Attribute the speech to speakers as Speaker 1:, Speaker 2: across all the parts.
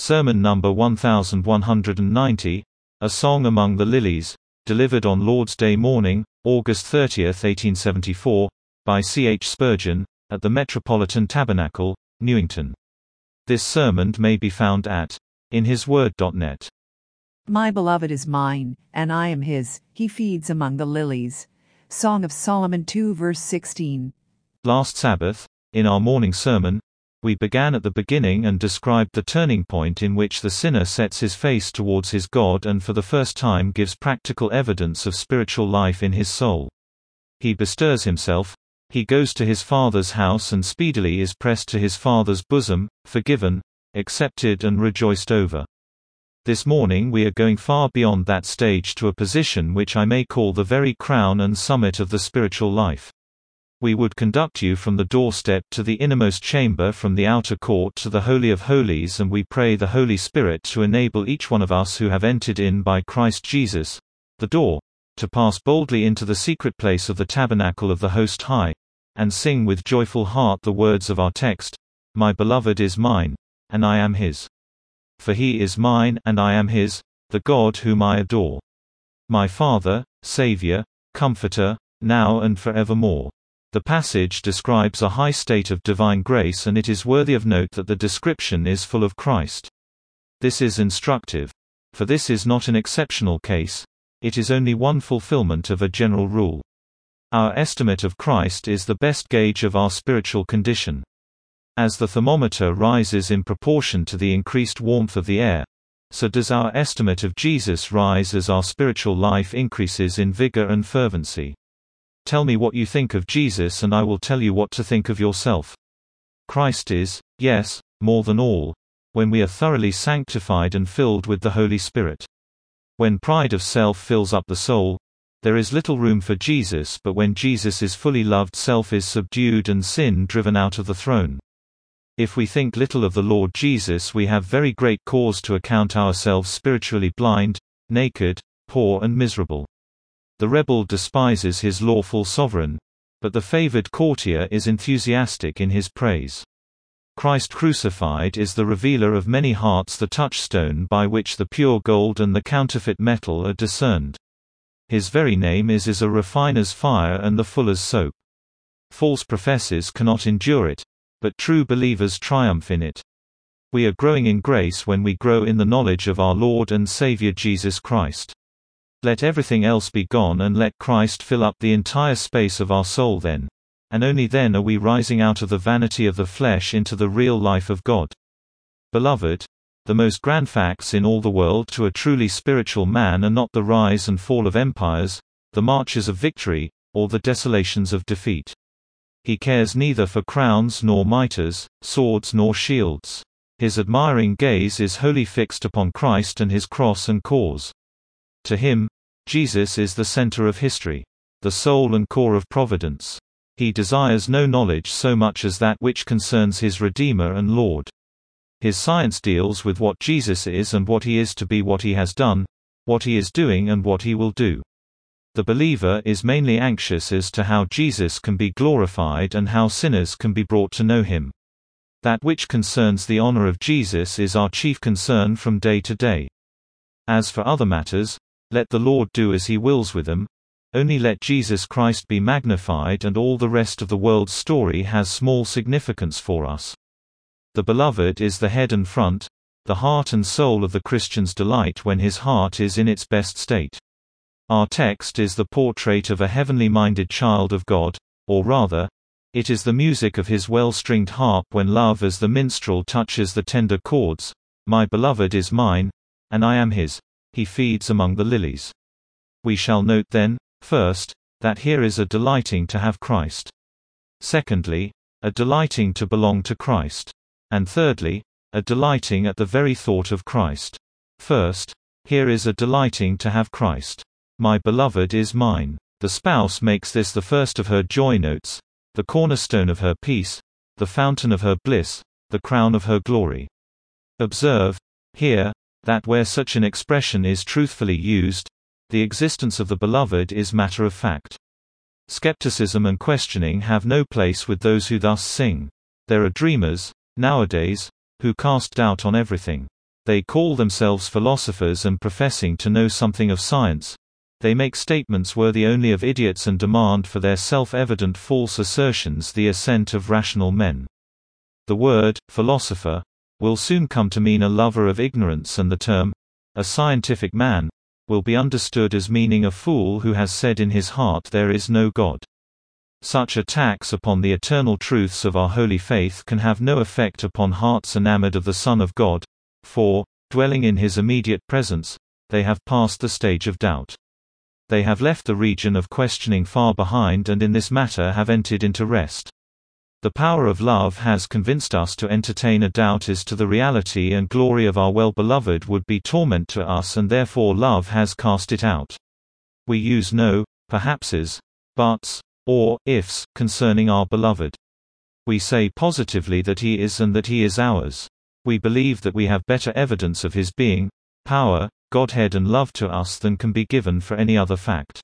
Speaker 1: Sermon number 1190, A Song Among the Lilies, delivered on Lord's Day morning, August 30, 1874, by C. H. Spurgeon, at the Metropolitan Tabernacle, Newington. This sermon may be found at inhisword.net.
Speaker 2: My beloved is mine, and I am his. He feeds among the lilies. Song of Solomon 2 verse 16.
Speaker 1: Last Sabbath, in our morning sermon, we began at the beginning and described the turning point in which the sinner sets his face towards his God and for the first time gives practical evidence of spiritual life in his soul. He bestirs himself, he goes to his Father's house and speedily is pressed to his Father's bosom, forgiven, accepted and rejoiced over. This morning we are going far beyond that stage to a position which I may call the very crown and summit of the spiritual life. We would conduct you from the doorstep to the innermost chamber, from the outer court to the Holy of Holies, and we pray the Holy Spirit to enable each one of us who have entered in by Christ Jesus, the door, to pass boldly into the secret place of the tabernacle of the Host High, and sing with joyful heart the words of our text, My beloved is mine, and I am his. For he is mine, and I am his, the God whom I adore. My Father, Saviour, Comforter, now and forevermore. The passage describes a high state of divine grace, and it is worthy of note that the description is full of Christ. This is instructive. For this is not an exceptional case, it is only one fulfillment of a general rule. Our estimate of Christ is the best gauge of our spiritual condition. As the thermometer rises in proportion to the increased warmth of the air, so does our estimate of Jesus rise as our spiritual life increases in vigor and fervency. Tell me what you think of Jesus and I will tell you what to think of yourself. Christ is, yes, more than all, when we are thoroughly sanctified and filled with the Holy Spirit. When pride of self fills up the soul, there is little room for Jesus, but when Jesus is fully loved, self is subdued and sin driven out of the throne. If we think little of the Lord Jesus, we have very great cause to account ourselves spiritually blind, naked, poor and miserable. The rebel despises his lawful sovereign, but the favored courtier is enthusiastic in his praise. Christ crucified is the revealer of many hearts, the touchstone by which the pure gold and the counterfeit metal are discerned. His very name is a refiner's fire and the fuller's soap. False professors cannot endure it, but true believers triumph in it. We are growing in grace when we grow in the knowledge of our Lord and Savior Jesus Christ. Let everything else be gone and let Christ fill up the entire space of our soul then, and only then are we rising out of the vanity of the flesh into the real life of God. Beloved, the most grand facts in all the world to a truly spiritual man are not the rise and fall of empires, the marches of victory, or the desolations of defeat. He cares neither for crowns nor mitres, swords nor shields. His admiring gaze is wholly fixed upon Christ and his cross and cause. To him, Jesus is the center of history, the soul and core of providence. He desires no knowledge so much as that which concerns his Redeemer and Lord. His science deals with what Jesus is and what he is to be, what he has done, what he is doing and what he will do. The believer is mainly anxious as to how Jesus can be glorified and how sinners can be brought to know him. That which concerns the honor of Jesus is our chief concern from day to day. As for other matters, let the Lord do as he wills with them, only let Jesus Christ be magnified and all the rest of the world's story has small significance for us. The beloved is the head and front, the heart and soul of the Christian's delight when his heart is in its best state. Our text is the portrait of a heavenly-minded child of God, or rather, it is the music of his well-stringed harp when love as the minstrel touches the tender chords, My beloved is mine, and I am his. He feeds among the lilies. We shall note then, first, that here is a delighting to have Christ. Secondly, a delighting to belong to Christ. And thirdly, a delighting at the very thought of Christ. First, here is a delighting to have Christ. My beloved is mine. The spouse makes this the first of her joy notes, the cornerstone of her peace, the fountain of her bliss, the crown of her glory. Observe, here, that where such an expression is truthfully used, the existence of the beloved is matter of fact. Skepticism and questioning have no place with those who thus sing. There are dreamers, nowadays, who cast doubt on everything. They call themselves philosophers and professing to know something of science. They make statements worthy only of idiots and demand for their self-evident false assertions the assent of rational men. The word, philosopher, will soon come to mean a lover of ignorance, and the term, a scientific man, will be understood as meaning a fool who has said in his heart there is no God. Such attacks upon the eternal truths of our holy faith can have no effect upon hearts enamored of the Son of God, for, dwelling in his immediate presence, they have passed the stage of doubt. They have left the region of questioning far behind and in this matter have entered into rest. The power of love has convinced us to entertain a doubt as to the reality and glory of our well-beloved would be torment to us, and therefore love has cast it out. We use no, perhapses, buts, or ifs concerning our beloved. We say positively that he is and that he is ours. We believe that we have better evidence of his being, power, Godhead and love to us than can be given for any other fact.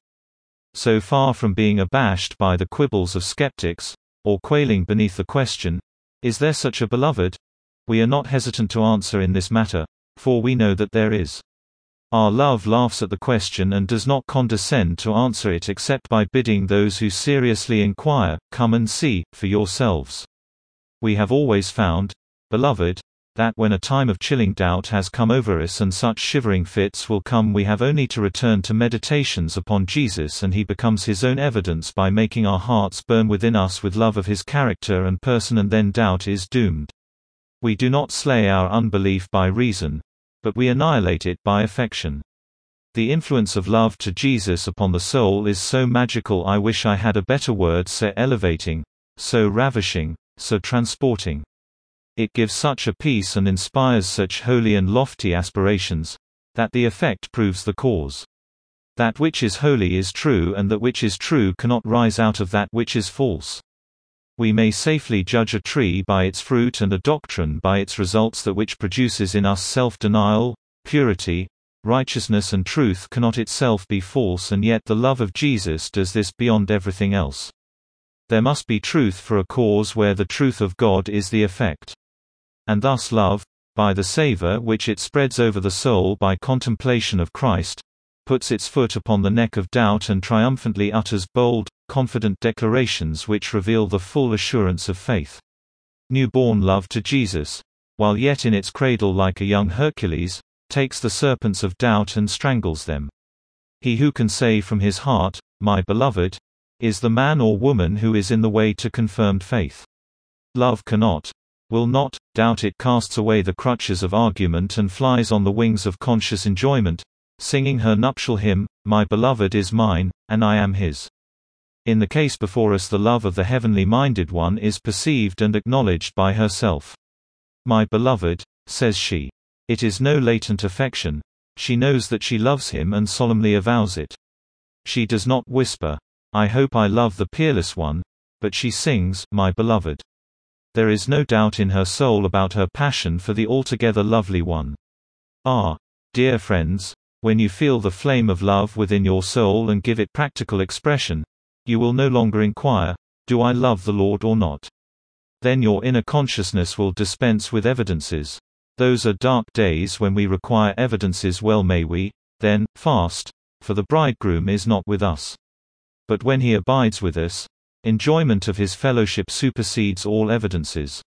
Speaker 1: So far from being abashed by the quibbles of skeptics, or quailing beneath the question, is there such a beloved? We are not hesitant to answer in this matter, for we know that there is. Our love laughs at the question and does not condescend to answer it except by bidding those who seriously inquire, come and see, for yourselves. We have always found, beloved, that when a time of chilling doubt has come over us and such shivering fits will come, we have only to return to meditations upon Jesus, and he becomes his own evidence by making our hearts burn within us with love of his character and person, and then doubt is doomed. We do not slay our unbelief by reason, but we annihilate it by affection. The influence of love to Jesus upon the soul is so magical, I wish I had a better word, so elevating, so ravishing, so transporting. It gives such a peace and inspires such holy and lofty aspirations, that the effect proves the cause. That which is holy is true, and that which is true cannot rise out of that which is false. We may safely judge a tree by its fruit and a doctrine by its results. That which produces in us self-denial, purity, righteousness and truth cannot itself be false, and yet the love of Jesus does this beyond everything else. There must be truth for a cause where the truth of God is the effect. And thus love, by the savour which it spreads over the soul by contemplation of Christ, puts its foot upon the neck of doubt and triumphantly utters bold, confident declarations which reveal the full assurance of faith. Newborn love to Jesus, while yet in its cradle like a young Hercules, takes the serpents of doubt and strangles them. He who can say from his heart, my beloved, is the man or woman who is in the way to confirmed faith. Love cannot, will not, doubt. It casts away the crutches of argument and flies on the wings of conscious enjoyment, singing her nuptial hymn, my beloved is mine, and I am his. In the case before us, the love of the heavenly minded one is perceived and acknowledged by herself. My beloved, says she. It is no latent affection. She knows that she loves him and solemnly avows it. She does not whisper, I hope I love the peerless one, but she sings, my beloved. There is no doubt in her soul about her passion for the altogether lovely one. Ah, dear friends, when you feel the flame of love within your soul and give it practical expression, you will no longer inquire, do I love the Lord or not? Then your inner consciousness will dispense with evidences. Those are dark days when we require evidences. Well may we, then, fast, for the bridegroom is not with us. But when he abides with us, enjoyment of his fellowship supersedes all evidences.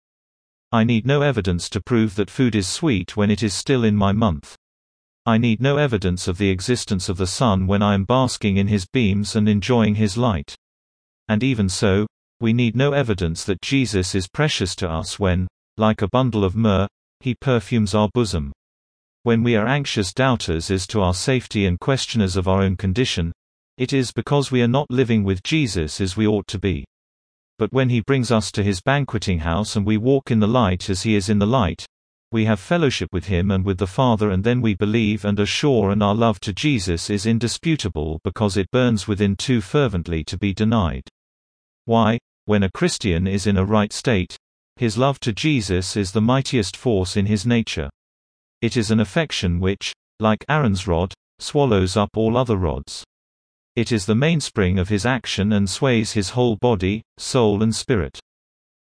Speaker 1: I need no evidence to prove that food is sweet when it is still in my month. I need no evidence of the existence of the sun when I am basking in his beams and enjoying his light. And even so, we need no evidence that Jesus is precious to us when, like a bundle of myrrh, he perfumes our bosom. When we are anxious doubters as to our safety and questioners of our own condition, it is because we are not living with Jesus as we ought to be. But when he brings us to his banqueting house and we walk in the light as he is in the light, we have fellowship with him and with the Father, and then we believe and are sure, and our love to Jesus is indisputable because it burns within too fervently to be denied. Why, when a Christian is in a right state, his love to Jesus is the mightiest force in his nature. It is an affection which, like Aaron's rod, swallows up all other rods. It is the mainspring of his action and sways his whole body, soul and spirit.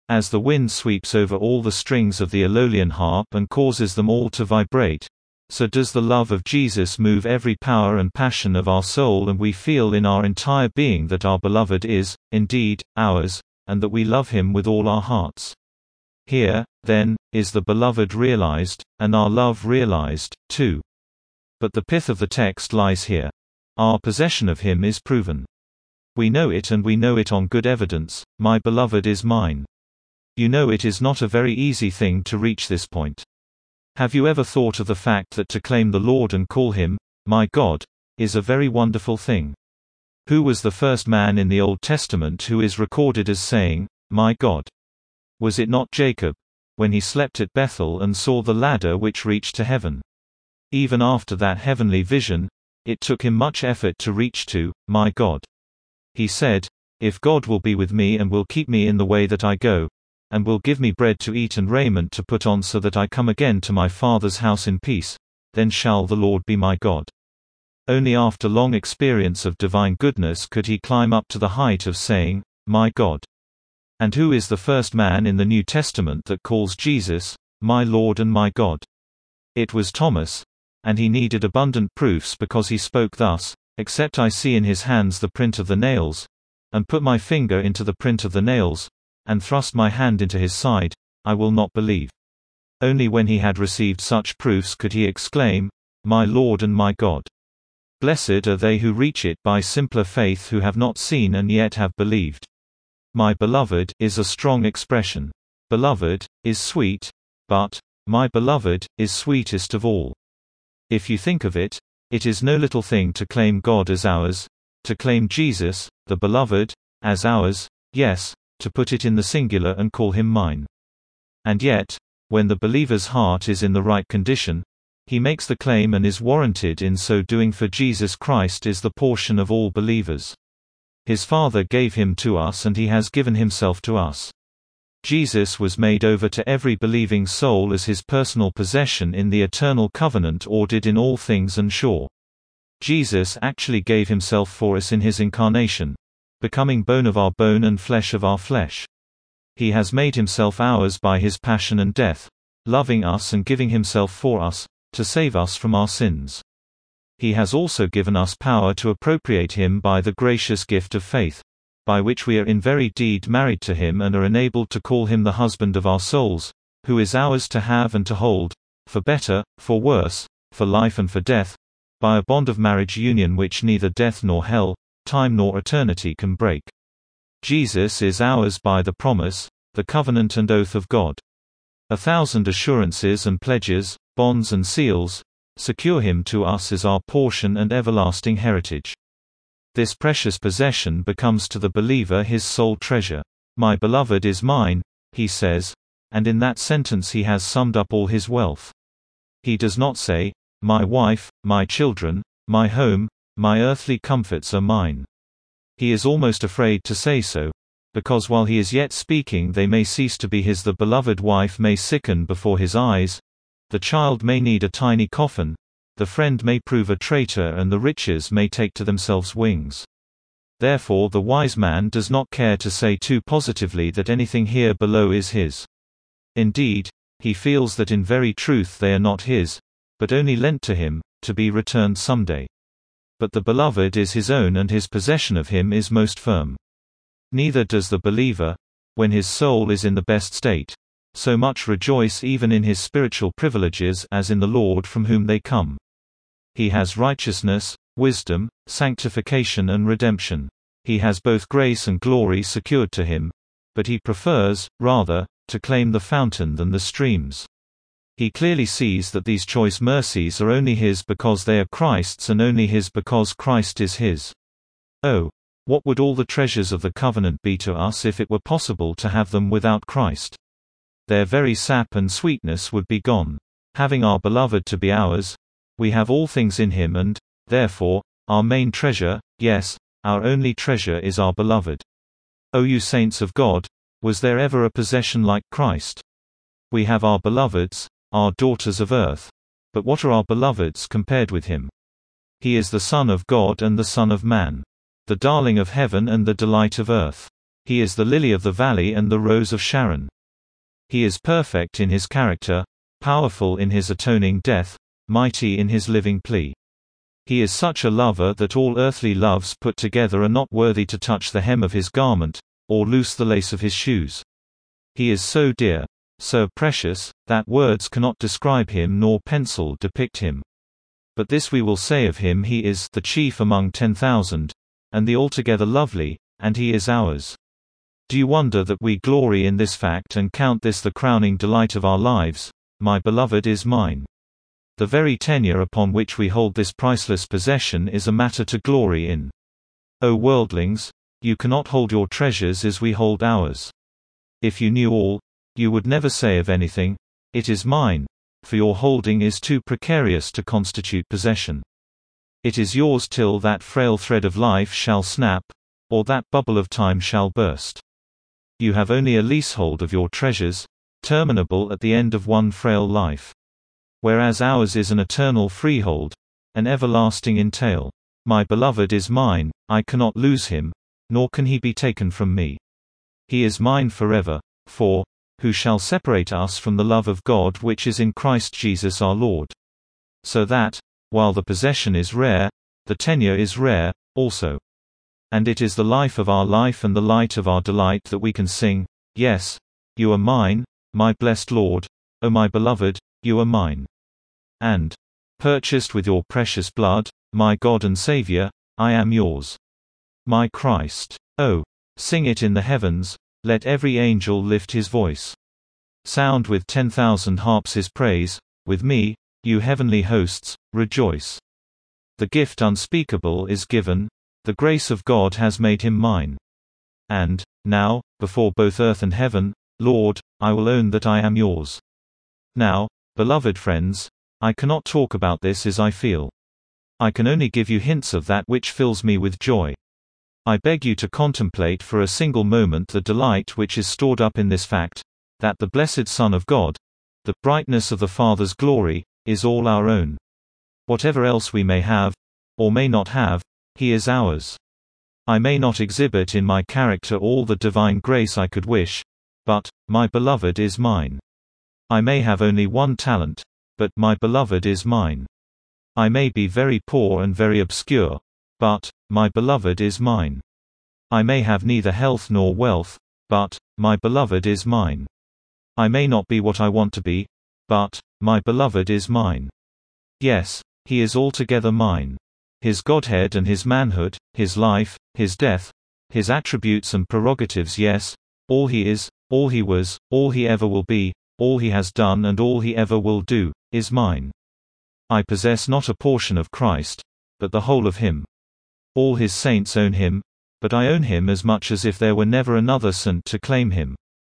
Speaker 1: As the wind sweeps over all the strings of the Aeolian harp and causes them all to vibrate, so does the love of Jesus move every power and passion of our soul, and we feel in our entire being that our Beloved is, indeed, ours, and that we love Him with all our hearts. Here, then, is the Beloved realized, and our love realized, too. But the pith of the text lies here. Our possession of Him is proven. We know it, and we know it on good evidence. My Beloved is mine. You know, it is not a very easy thing to reach this point. Have you ever thought of the fact that to claim the Lord and call Him, my God, is a very wonderful thing? Who was the first man in the Old Testament who is recorded as saying, my God? Was it not Jacob, when he slept at Bethel and saw the ladder which reached to heaven? Even after that heavenly vision, it took him much effort to reach to, my God. He said, if God will be with me and will keep me in the way that I go, and will give me bread to eat and raiment to put on so that I come again to my Father's house in peace, then shall the Lord be my God. Only after long experience of divine goodness could he climb up to the height of saying, my God. And who is the first man in the New Testament that calls Jesus, my Lord and my God? It was Thomas, and he needed abundant proofs because he spoke thus, except I see in his hands the print of the nails, and put my finger into the print of the nails, and thrust my hand into his side, I will not believe. Only when he had received such proofs could he exclaim, my Lord and my God. Blessed are they who reach it by simpler faith, who have not seen and yet have believed. My Beloved is a strong expression. Beloved is sweet, but my Beloved is sweetest of all. If you think of it, it is no little thing to claim God as ours, to claim Jesus, the Beloved, as ours, yes, to put it in the singular and call Him mine. And yet, when the believer's heart is in the right condition, he makes the claim and is warranted in so doing, for Jesus Christ is the portion of all believers. His Father gave Him to us, and He has given Himself to us. Jesus was made over to every believing soul as His personal possession in the eternal covenant ordered in all things and sure. Jesus actually gave Himself for us in His incarnation, becoming bone of our bone and flesh of our flesh. He has made Himself ours by His passion and death, loving us and giving Himself for us, to save us from our sins. He has also given us power to appropriate Him by the gracious gift of faith, by which we are in very deed married to Him and are enabled to call Him the husband of our souls, who is ours to have and to hold, for better, for worse, for life and for death, by a bond of marriage union which neither death nor hell, time nor eternity can break. Jesus is ours by the promise, the covenant and oath of God. 1,000 assurances and pledges, bonds and seals, secure Him to us as our portion and everlasting heritage. This precious possession becomes to the believer his sole treasure. My Beloved is mine, he says, and in that sentence he has summed up all his wealth. He does not say, my wife, my children, my home, my earthly comforts are mine. He is almost afraid to say so, because while he is yet speaking they may cease to be his. The beloved wife may sicken before his eyes, the child may need a tiny coffin, the friend may prove a traitor, and the riches may take to themselves wings. Therefore the wise man does not care to say too positively that anything here below is his. Indeed, he feels that in very truth they are not his, but only lent to him, to be returned someday. But the Beloved is his own, and his possession of him is most firm. Neither does the believer, when his soul is in the best state, so much rejoice even in his spiritual privileges as in the Lord from whom they come. He has righteousness, wisdom, sanctification and redemption. He has both grace and glory secured to him, but he prefers, rather, to claim the fountain than the streams. He clearly sees that these choice mercies are only his because they are Christ's, and only his because Christ is his. Oh, what would all the treasures of the covenant be to us if it were possible to have them without Christ? Their very sap and sweetness would be gone. Having our Beloved to be ours, we have all things in Him, and, therefore, our main treasure, yes, our only treasure is our Beloved. O you saints of God, was there ever a possession like Christ? We have our beloveds, our daughters of earth. But what are our beloveds compared with Him? He is the Son of God and the Son of Man, the darling of heaven and the delight of earth. He is the lily of the valley and the rose of Sharon. He is perfect in his character, powerful in his atoning death, mighty in his living plea. He is such a lover that all earthly loves put together are not worthy to touch the hem of his garment, or loose the lace of his shoes. He is so dear, so precious, that words cannot describe him nor pencil depict him. But this we will say of him: he is the chief among 10,000, and the altogether lovely, and he is ours. Do you wonder that we glory in this fact and count this the crowning delight of our lives? My beloved is mine. The very tenure upon which we hold this priceless possession is a matter to glory in. O worldlings, you cannot hold your treasures as we hold ours. If you knew all, you would never say of anything, "It is mine," for your holding is too precarious to constitute possession. It is yours till that frail thread of life shall snap, or that bubble of time shall burst. You have only a leasehold of your treasures, terminable at the end of one frail life. Whereas ours is an eternal freehold, an everlasting entail. My beloved is mine, I cannot lose him, nor can he be taken from me. He is mine forever, for, who shall separate us from the love of God which is in Christ Jesus our Lord? So that, while the possession is rare, the tenure is rare, also. And it is the life of our life and the light of our delight that we can sing, "Yes, you are mine, my blessed Lord, O my beloved, you are mine. And, purchased with your precious blood, my God and Savior, I am yours. My Christ. Oh, sing it in the heavens, let every angel lift his voice. Sound with 10,000 harps his praise, with me, you heavenly hosts, rejoice. The gift unspeakable is given, the grace of God has made him mine. And, now, before both earth and heaven, Lord, I will own that I am yours. Now, beloved friends, I cannot talk about this as I feel. I can only give you hints of that which fills me with joy. I beg you to contemplate for a single moment the delight which is stored up in this fact, that the blessed Son of God, the brightness of the Father's glory, is all our own. Whatever else we may have, or may not have, he is ours. I may not exhibit in my character all the divine grace I could wish, but, my beloved is mine. I may have only one talent, but, my beloved is mine. I may be very poor and very obscure, but, my beloved is mine. I may have neither health nor wealth, but, my beloved is mine. I may not be what I want to be, but, my beloved is mine. Yes, he is altogether mine. His Godhead and his manhood, his life, his death, his attributes and prerogatives, yes, all he is, all he was, all he ever will be, all he has done and all he ever will do, is mine. I possess not a portion of Christ, but the whole of him. All his saints own him, but I own him as much as if there were never another saint to claim him.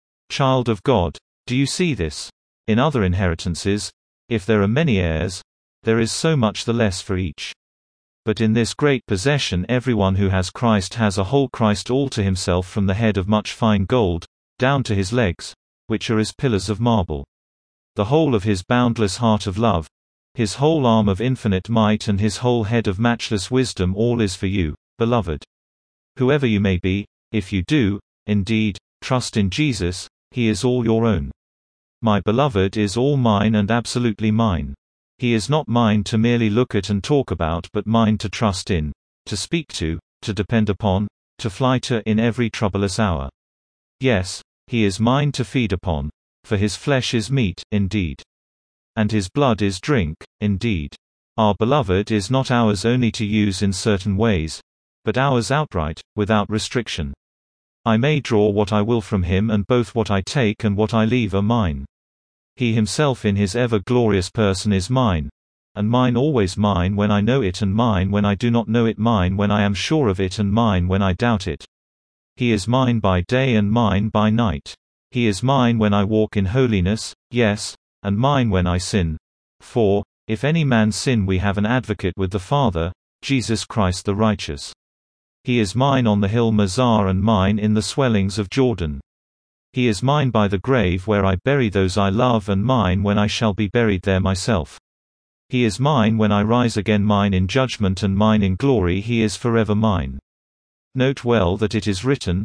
Speaker 1: Child of God, do you see this? In other inheritances, if there are many heirs, there is so much the less for each. But in this great possession everyone who has Christ has a whole Christ all to himself, from the head of much fine gold, down to his legs, which are as pillars of marble. The whole of his boundless heart of love, his whole arm of infinite might and his whole head of matchless wisdom, all is for you, beloved. Whoever you may be, if you do, indeed, trust in Jesus, he is all your own. My beloved is all mine and absolutely mine. He is not mine to merely look at and talk about, but mine to trust in, to speak to depend upon, to fly to in every troublous hour. Yes, he is mine to feed upon, for his flesh is meat, indeed. And his blood is drink, indeed. Our beloved is not ours only to use in certain ways, but ours outright, without restriction. I may draw what I will from him, and both what I take and what I leave are mine. He himself in his ever-glorious person is mine, and mine always, mine when I know it and mine when I do not know it, mine when I am sure of it and mine when I doubt it. He is mine by day and mine by night. He is mine when I walk in holiness, yes, and mine when I sin. For, if any man sin, we have an advocate with the Father, Jesus Christ the righteous. He is mine on the hill Mizar and mine in the swellings of Jordan. He is mine by the grave where I bury those I love, and mine when I shall be buried there myself. He is mine when I rise again, mine in judgment and mine in glory, he is forever mine. Note well that it is written,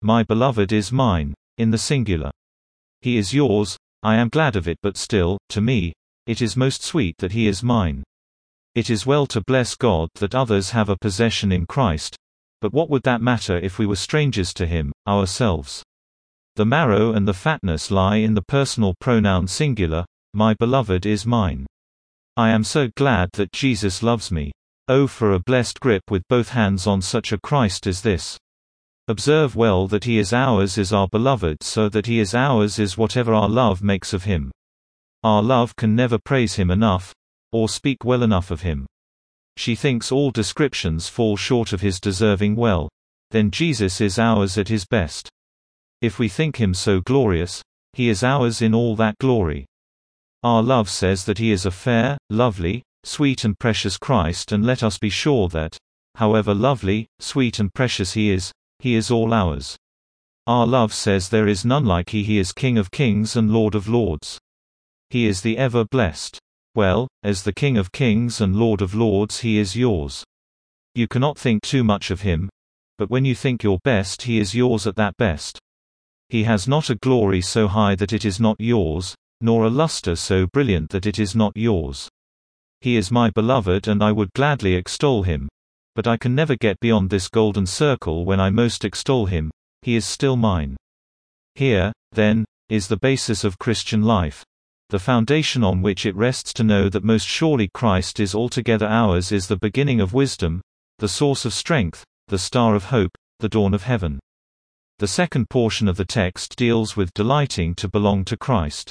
Speaker 1: my beloved is mine, in the singular. He is yours, I am glad of it, but still, to me, it is most sweet that he is mine. It is well to bless God that others have a possession in Christ, but what would that matter if we were strangers to him, ourselves? The marrow and the fatness lie in the personal pronoun singular, my beloved is mine. I am so glad that Jesus loves me. Oh, for a blessed grip with both hands on such a Christ as this. Observe well that he is ours is our beloved, so that he is ours is whatever our love makes of him. Our love can never praise him enough, or speak well enough of him. She thinks all descriptions fall short of his deserving well. Then Jesus is ours at his best. If we think him so glorious, he is ours in all that glory. Our love says that he is a fair, lovely, sweet and precious Christ, and let us be sure that, however lovely, sweet and precious he is all ours. Our love says there is none like he is King of kings and Lord of lords. He is the ever blessed. Well, as the King of kings and Lord of lords he is yours. You cannot think too much of him, but when you think your best he is yours at that best. He has not a glory so high that it is not yours, nor a luster so brilliant that it is not yours. He is my beloved and I would gladly extol him, but I can never get beyond this golden circle when I most extol him, he is still mine. Here, then, is the basis of Christian life. The foundation on which it rests to know that most surely Christ is altogether ours is the beginning of wisdom, the source of strength, the star of hope, the dawn of heaven. The second portion of the text deals with delighting to belong to Christ.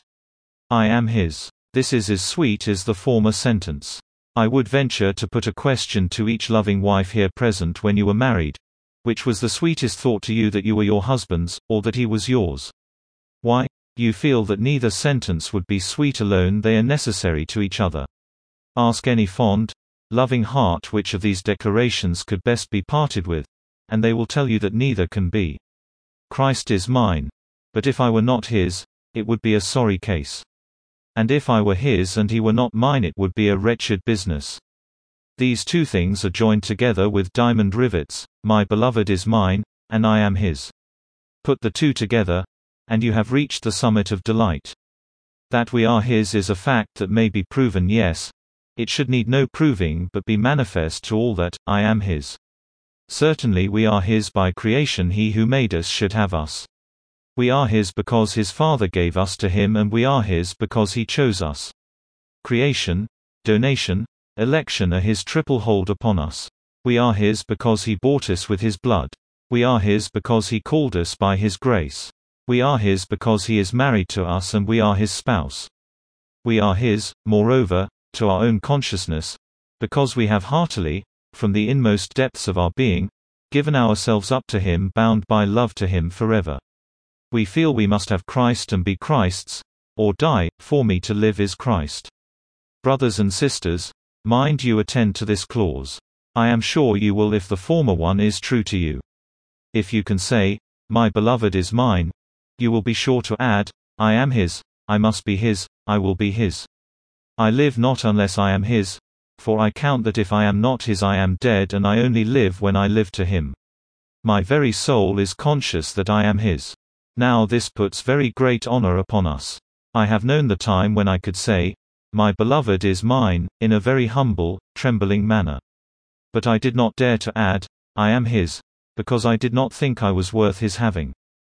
Speaker 1: I am his. This is as sweet as the former sentence. I would venture to put a question to each loving wife here present: when you were married, which was the sweetest thought to you, that you were your husband's, or that he was yours? Why? You feel that neither sentence would be sweet alone, they are necessary to each other. Ask any fond, loving heart which of these declarations could best be parted with, and they will tell you that neither can be. Christ is mine, but if I were not his, it would be a sorry case. And if I were his and he were not mine, it would be a wretched business. These two things are joined together with diamond rivets: my beloved is mine, and I am his. Put the two together, and you have reached the summit of delight. That we are his is a fact that may be proven, yes, it should need no proving but be manifest to all that, I am his. Certainly we are his by creation, he who made us should have us. We are his because his Father gave us to him, and we are his because he chose us. Creation, donation, election are his triple hold upon us. We are his because he bought us with his blood. We are his because he called us by his grace. We are his because he is married to us and we are his spouse. We are his, moreover, to our own consciousness, because we have heartily, from the inmost depths of our being, given ourselves up to him, bound by love to him forever. We feel we must have Christ and be Christ's, or die. For me to live is Christ. Brothers and sisters, mind you attend to this clause. I am sure you will if the former one is true to you. If you can say, my beloved is mine, you will be sure to add, I am his, I must be his, I will be his. I live not unless I am his, for I count that if I am not his I am dead, and I only live when I live to him. My very soul is conscious that I am his. Now this puts very great honor upon us. I have known the time when I could say, my beloved is mine, in a very humble, trembling manner. But I did not dare to add, I am his, because I did not think I was worth his having.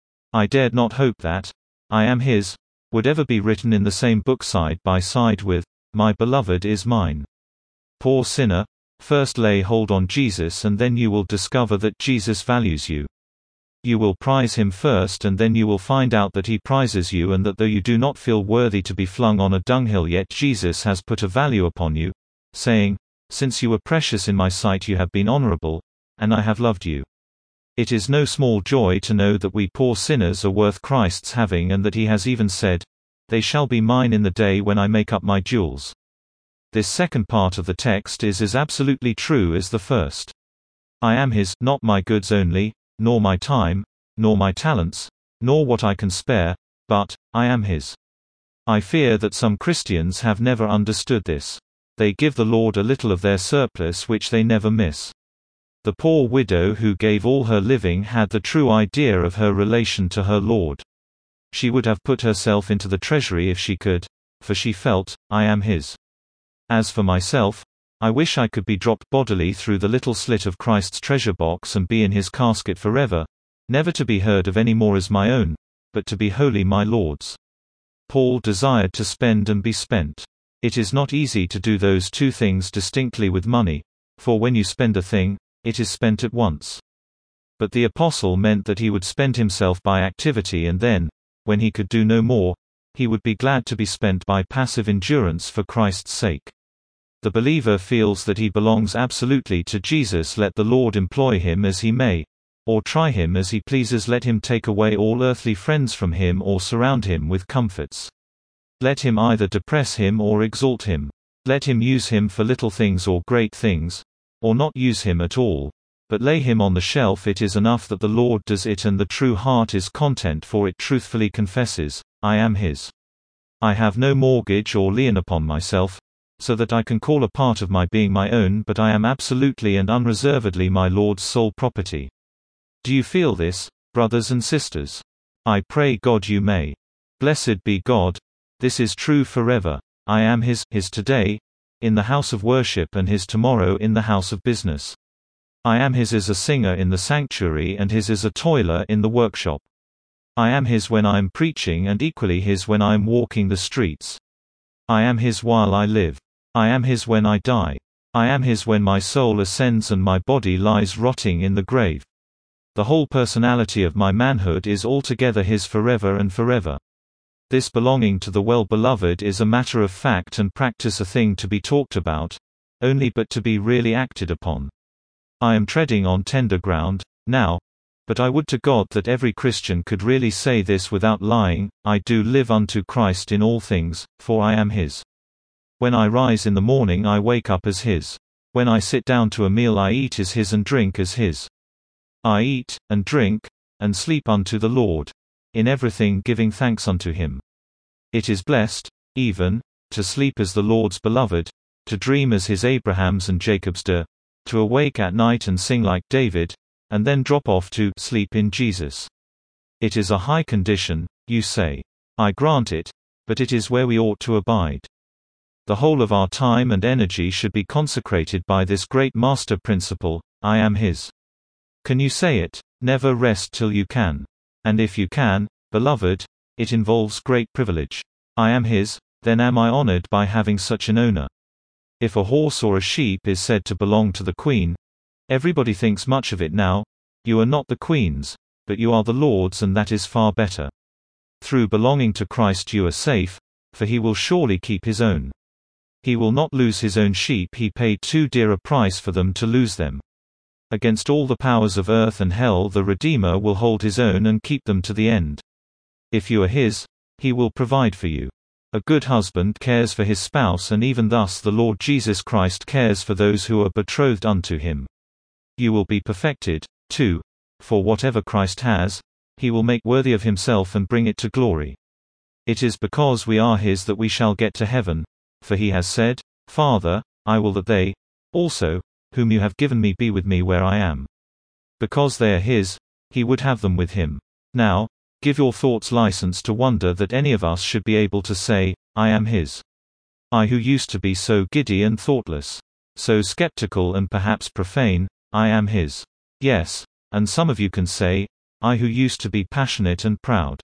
Speaker 1: I dared not hope that, I am his, would ever be written in the same book side by side with, my beloved is mine. Poor sinner, first lay hold on Jesus and then you will discover that Jesus values you. You will prize him first and then you will find out that he prizes you, and that though you do not feel worthy to be flung on a dunghill, yet Jesus has put a value upon you, saying, since you were precious in my sight you have been honorable, and I have loved you. It is no small joy to know that we poor sinners are worth Christ's having, and that he has even said, they shall be mine in the day when I make up my jewels. This second part of the text is as absolutely true as the first. I am his, not my goods only, nor my time, nor my talents, nor what I can spare, but, I am his. I fear that some Christians have never understood this. They give the Lord a little of their surplus which they never miss. The poor widow who gave all her living had the true idea of her relation to her Lord. She would have put herself into the treasury if she could, for she felt, I am his. As for myself, I wish I could be dropped bodily through the little slit of Christ's treasure box and be in his casket forever, never to be heard of any more as my own, but to be wholly my Lord's. Paul desired to spend and be spent. It is not easy to do those two things distinctly with money, for when you spend a thing, it is spent at once. But the apostle meant that he would spend himself by activity, and then, when he could do no more, he would be glad to be spent by passive endurance for Christ's sake. The believer feels that he belongs absolutely to Jesus. Let the Lord employ him as he may, or try him as he pleases. Let him take away all earthly friends from him or surround him with comforts. Let him either depress him or exalt him. Let him use him for little things or great things, or not use him at all, but lay him on the shelf. It is enough that the Lord does it, and the true heart is content, for it truthfully confesses, I am his. I have no mortgage or lien upon myself, so that I can call a part of my being my own, but I am absolutely and unreservedly my Lord's sole property. Do you feel this, brothers and sisters? I pray God you may. Blessed be God. This is true forever. I am his today, in the house of worship, and his tomorrow in the house of business. I am his as a singer in the sanctuary and his as a toiler in the workshop. I am his when I am preaching and equally his when I am walking the streets. I am his while I live. I am his when I die. I am his when my soul ascends and my body lies rotting in the grave. The whole personality of my manhood is altogether his forever and forever. This belonging to the well-beloved is a matter of fact and practice, a thing to be talked about, only but to be really acted upon. I am treading on tender ground, now, but I would to God that every Christian could really say this without lying, I do live unto Christ in all things, for I am his. When I rise in the morning I wake up as his. When I sit down to a meal I eat as his and drink as his. I eat, and drink, and sleep unto the Lord, in everything giving thanks unto him. It is blessed, even, to sleep as the Lord's beloved, to dream as his Abraham's and Jacob's do, to awake at night and sing like David, and then drop off to sleep in Jesus. It is a high condition, you say. I grant it, but it is where we ought to abide. The whole of our time and energy should be consecrated by this great master principle, I am his. Can you say it? Never rest till you can. And if you can, beloved, it involves great privilege. I am his, then am I honored by having such an owner. If a horse or a sheep is said to belong to the queen, everybody thinks much of it now. You are not the queen's, but you are the Lord's, and that is far better. Through belonging to Christ you are safe, for he will surely keep his own. He will not lose his own sheep. He paid too dear a price for them to lose them. Against all the powers of earth and hell the Redeemer will hold his own and keep them to the end. If you are his, he will provide for you. A good husband cares for his spouse, and even thus the Lord Jesus Christ cares for those who are betrothed unto him. You will be perfected, too, for whatever Christ has, he will make worthy of himself and bring it to glory. It is because we are his that we shall get to heaven, for he has said, Father, I will that they, also, whom you have given me be with me where I am. Because they are his, he would have them with him. Now, give your thoughts license to wonder that any of us should be able to say, I am his. I who used to be so giddy and thoughtless, so skeptical and perhaps profane, I am his. Yes, and some of you can say, I who used to be passionate and proud.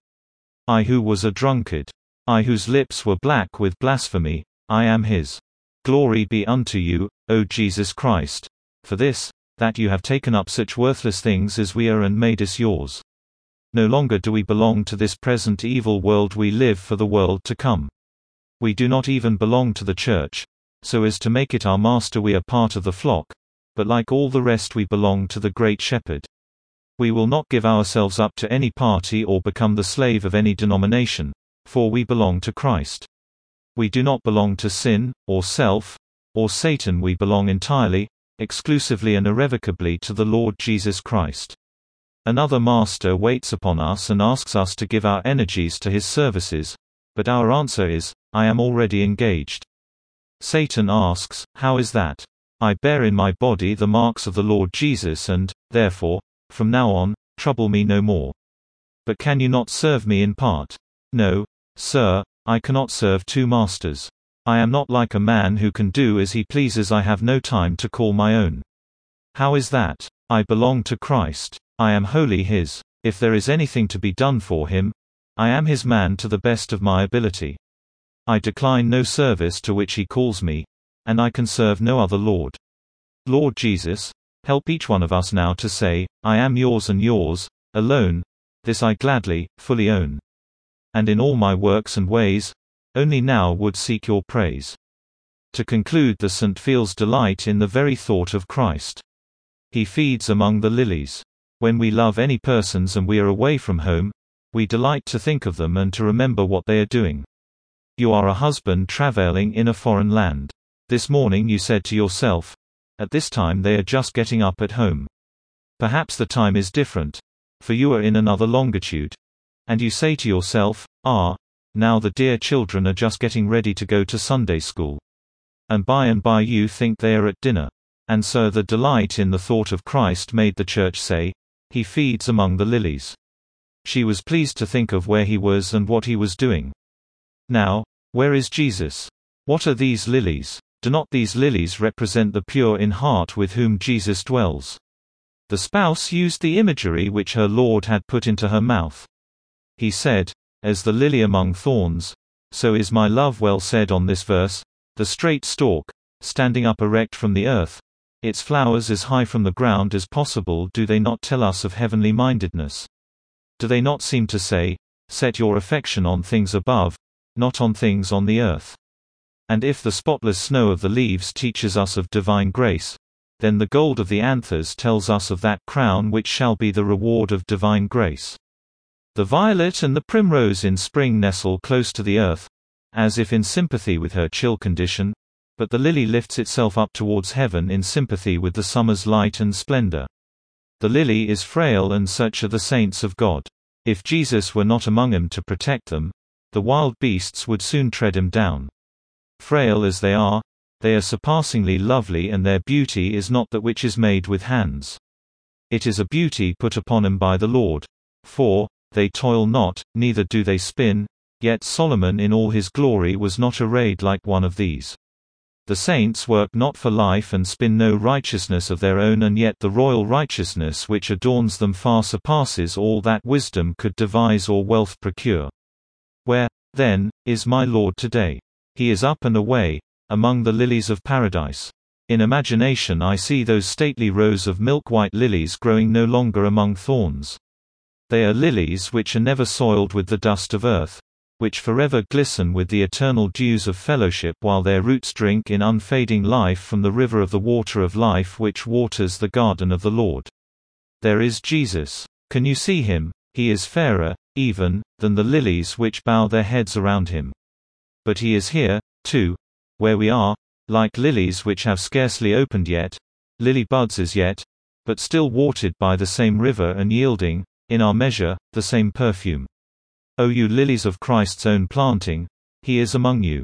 Speaker 1: I who was a drunkard. I whose lips were black with blasphemy, I am his. Glory be unto you, O Jesus Christ, for this, that you have taken up such worthless things as we are and made us yours. No longer do we belong to this present evil world, we live for the world to come. We do not even belong to the church, so as to make it our master. We are part of the flock, but like all the rest we belong to the great shepherd. We will not give ourselves up to any party or become the slave of any denomination, for we belong to Christ. We do not belong to sin, or self, or Satan. We belong entirely, exclusively and irrevocably to the Lord Jesus Christ. Another master waits upon us and asks us to give our energies to his services, but our answer is, I am already engaged. Satan asks, how is that? I bear in my body the marks of the Lord Jesus and, therefore, from now on, trouble me no more. But can you not serve me in part? No, sir, I cannot serve two masters. I am not like a man who can do as he pleases. I have no time to call my own. How is that? I belong to Christ. I am wholly his. If there is anything to be done for him, I am his man to the best of my ability. I decline no service to which he calls me, and I can serve no other Lord. Lord Jesus, help each one of us now to say, I am yours and yours, alone. This I gladly, fully own. And in all my works and ways, only now would seek your praise. To conclude, the saint feels delight in the very thought of Christ. He feeds among the lilies. When we love any persons and we are away from home, we delight to think of them and to remember what they are doing. You are a husband traveling in a foreign land. This morning you said to yourself, at this time they are just getting up at home. Perhaps the time is different, for you are in another longitude. And you say to yourself, now the dear children are just getting ready to go to Sunday school. And by you think they are at dinner. And so the delight in the thought of Christ made the church say, he feeds among the lilies. She was pleased to think of where he was and what he was doing. Now, where is Jesus? What are these lilies? Do not these lilies represent the pure in heart with whom Jesus dwells? The spouse used the imagery which her Lord had put into her mouth. He said, as the lily among thorns, so is my love. Well said on this verse, the straight stalk, standing up erect from the earth, its flowers as high from the ground as possible. Do they not tell us of heavenly mindedness? Do they not seem to say, set your affection on things above, not on things on the earth? And if the spotless snow of the leaves teaches us of divine grace, then the gold of the anthers tells us of that crown which shall be the reward of divine grace. The violet and the primrose in spring nestle close to the earth, as if in sympathy with her chill condition, but the lily lifts itself up towards heaven in sympathy with the summer's light and splendor. The lily is frail, and such are the saints of God. If Jesus were not among them to protect them, the wild beasts would soon tread him down. Frail as they are surpassingly lovely, and their beauty is not that which is made with hands. It is a beauty put upon them by the Lord. For, they toil not, neither do they spin, yet Solomon in all his glory was not arrayed like one of these. The saints work not for life and spin no righteousness of their own, and yet the royal righteousness which adorns them far surpasses all that wisdom could devise or wealth procure. Where, then, is my Lord today? He is up and away, among the lilies of paradise. In imagination I see those stately rows of milk-white lilies growing no longer among thorns. They are lilies which are never soiled with the dust of earth, which forever glisten with the eternal dews of fellowship, while their roots drink in unfading life from the river of the water of life which waters the garden of the Lord. There is Jesus. Can you see him? He is fairer, even, than the lilies which bow their heads around him. But he is here, too, where we are, like lilies which have scarcely opened yet, lily buds as yet, but still watered by the same river and yielding, in our measure, the same perfume. O you lilies of Christ's own planting, he is among you.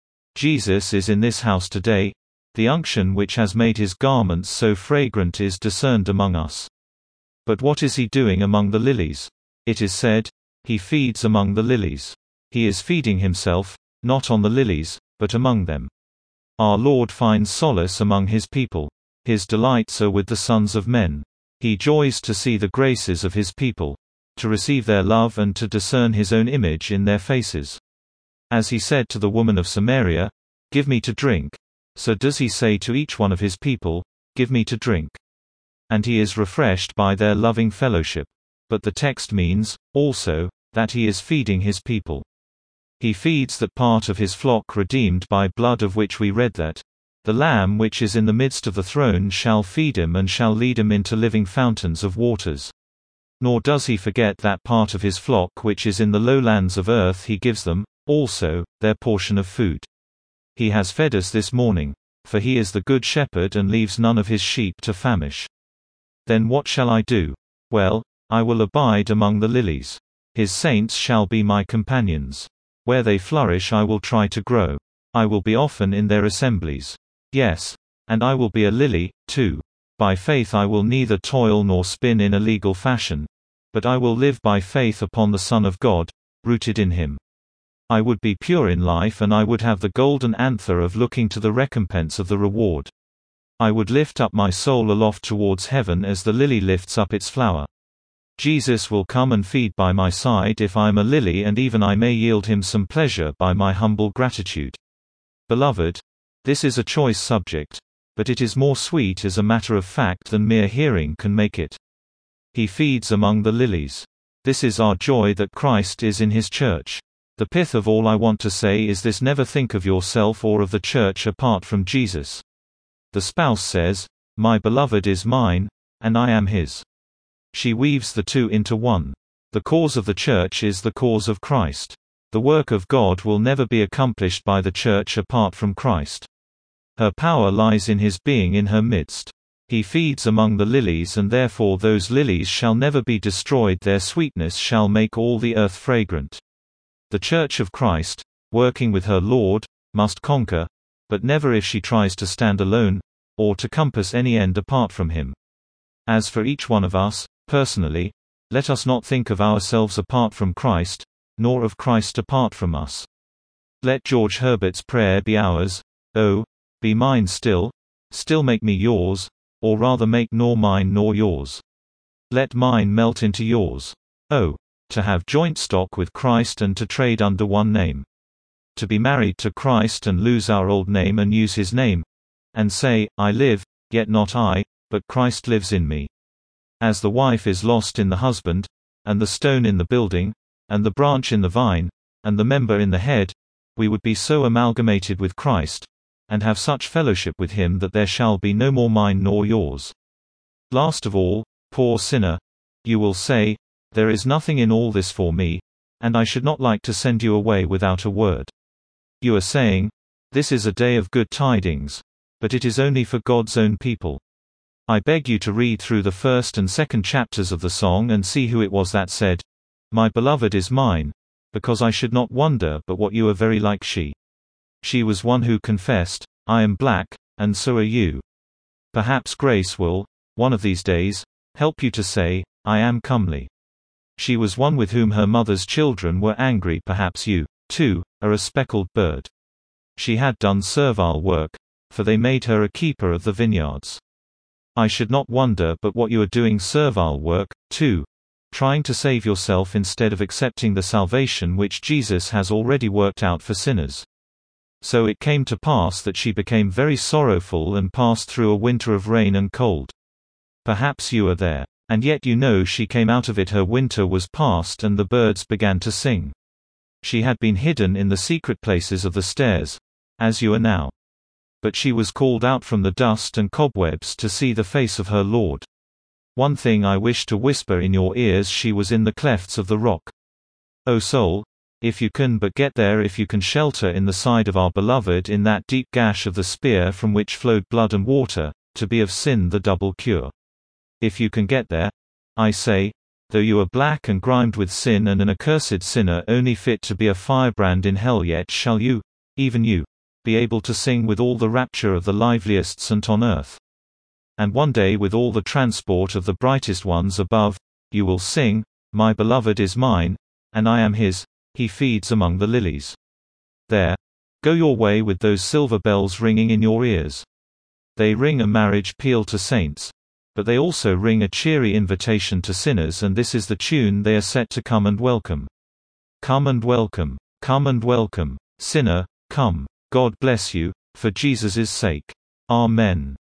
Speaker 1: Jesus is in this house today. The unction which has made his garments so fragrant is discerned among us. But what is he doing among the lilies? It is said, he feeds among the lilies. He is feeding himself, not on the lilies, but among them. Our Lord finds solace among his people. His delights are with the sons of men. He joys to see the graces of his people, to receive their love and to discern his own image in their faces. As he said to the woman of Samaria, give me to drink, so does he say to each one of his people, give me to drink. And he is refreshed by their loving fellowship. But the text means, also, that he is feeding his people. He feeds that part of his flock redeemed by blood, of which we read that, the Lamb which is in the midst of the throne shall feed him and shall lead him into living fountains of waters. Nor does he forget that part of his flock which is in the lowlands of earth. He gives them, also, their portion of food. He has fed us this morning, for he is the good shepherd and leaves none of his sheep to famish. Then what shall I do? Well, I will abide among the lilies. His saints shall be my companions. Where they flourish I will try to grow. I will be often in their assemblies. Yes, and I will be a lily, too. By faith I will neither toil nor spin in a legal fashion, but I will live by faith upon the Son of God, rooted in him. I would be pure in life, and I would have the golden anther of looking to the recompense of the reward. I would lift up my soul aloft towards heaven as the lily lifts up its flower. Jesus will come and feed by my side if I am a lily, and even I may yield him some pleasure by my humble gratitude. Beloved, this is a choice subject, but it is more sweet as a matter of fact than mere hearing can make it. He feeds among the lilies. This is our joy, that Christ is in his church. The pith of all I want to say is this: never think of yourself or of the church apart from Jesus. The spouse says, "My beloved is mine, and I am his." She weaves the two into one. The cause of the church is the cause of Christ. The work of God will never be accomplished by the church apart from Christ. Her power lies in his being in her midst. He feeds among the lilies, and therefore those lilies shall never be destroyed. Their sweetness shall make all the earth fragrant. The church of Christ, working with her Lord, must conquer, but never if she tries to stand alone, or to compass any end apart from him. As for each one of us, personally, let us not think of ourselves apart from Christ, nor of Christ apart from us. Let George Herbert's prayer be ours: "Oh, be mine still, still make me yours, or rather make nor mine nor yours. Let mine melt into yours." Oh, to have joint stock with Christ and to trade under one name. To be married to Christ and lose our old name and use his name, and say, "I live, yet not I, but Christ lives in me." As the wife is lost in the husband, and the stone in the building, and the branch in the vine, and the member in the head, we would be so amalgamated with Christ, and have such fellowship with him, that there shall be no more mine nor yours. Last of all, poor sinner, you will say, "There is nothing in all this for me, and I should not like to send you away without a word." You are saying, "This is a day of good tidings, but it is only for God's own people." I beg you to read through the first and second chapters of the song and see who it was that said, "My beloved is mine," because I should not wonder but what you are very like she. She was one who confessed, "I am black, and so are you." Perhaps grace will, one of these days, help you to say, "I am comely." She was one with whom her mother's children were angry. Perhaps you, too, are a speckled bird. She had done servile work, for they made her a keeper of the vineyards. I should not wonder but what you are doing servile work, too, trying to save yourself instead of accepting the salvation which Jesus has already worked out for sinners. So it came to pass that she became very sorrowful and passed through a winter of rain and cold. Perhaps you are there. And yet you know she came out of it. Her winter was past and the birds began to sing. She had been hidden in the secret places of the stairs, as you are now. But she was called out from the dust and cobwebs to see the face of her Lord. One thing I wish to whisper in your ears: she was in the clefts of the rock. O soul, if you can but get there, if you can shelter in the side of our beloved, in that deep gash of the spear from which flowed blood and water, to be of sin the double cure. If you can get there, I say, though you are black and grimed with sin and an accursed sinner only fit to be a firebrand in hell, yet shall you, even you, be able to sing with all the rapture of the liveliest saint on earth. And one day, with all the transport of the brightest ones above, you will sing, "My beloved is mine, and I am his, he feeds among the lilies." There, go your way with those silver bells ringing in your ears. They ring a marriage peal to saints, but they also ring a cheery invitation to sinners, and this is the tune they are set to come and welcome. Come and welcome, come and welcome, sinner, come. God bless you, for Jesus' sake. Amen.